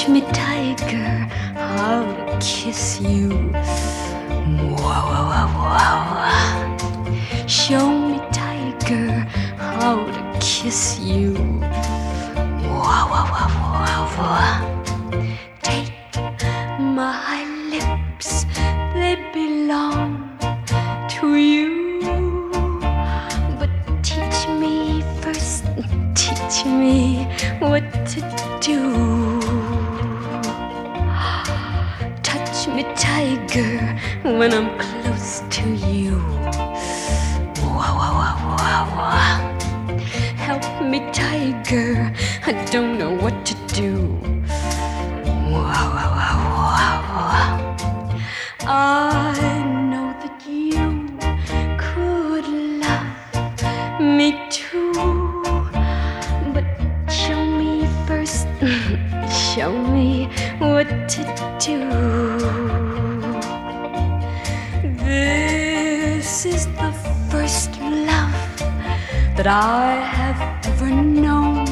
me, tiger, how to kiss you. Wow, wow, wow, wow. Show me, tiger, how to kiss you. Wow, wow, wow, wow, wow. Take my lips, they belong to you. But teach me first, teach me what to do. Touch me, tiger, when I'm close to you. Wow, wow, wow, wow, wow. Help me, tiger, I don't know what to do. Wow, wow, wow, wow, wow. I know that you could love me too, but show me first, show me what to do. This is the first love that I have ever known.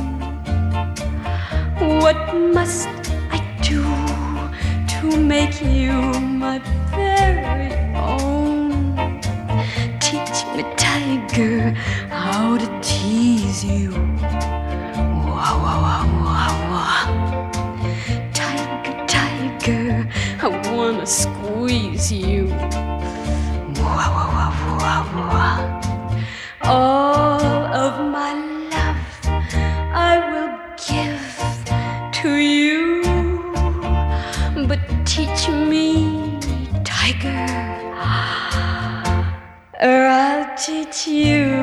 What must I do to make you my very own? Teach me, tiger, how to tease you. Wow, wow, wow, wow, wow. Tiger, tiger, I wanna squeeze you. Wow, wow, wow, wow, wow. All of my love I will give to you, but teach me, tiger, or I'll teach you.